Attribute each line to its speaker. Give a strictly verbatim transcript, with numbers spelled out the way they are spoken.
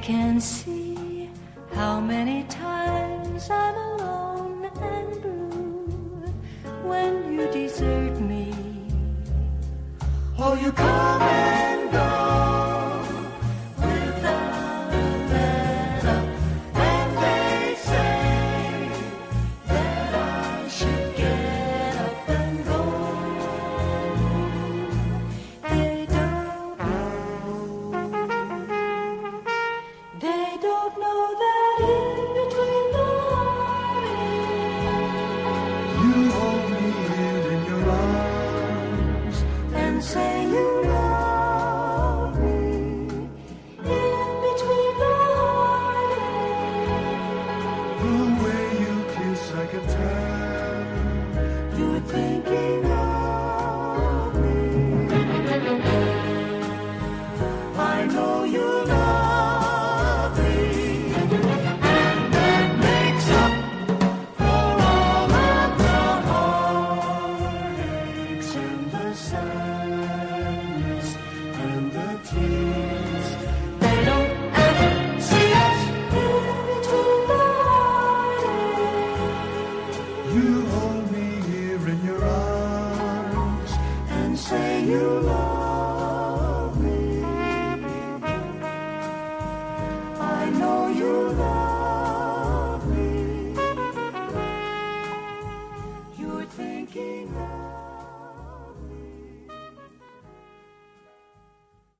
Speaker 1: can see how many times I'm alone and blue when you desert me. Oh, you come and go without a letter, and they say that I should get up and go. They don't know, they don't know that in between the lines you hold me here in your arms and say you love me. In between the heartaches, the way you kiss I can tell you're thinking of me. I know you love me, and that makes up for all of the heartaches and the sadness and the tears. They don't ever see us in between the heartaches. You hold me here in your arms and say you love me. I know you love me.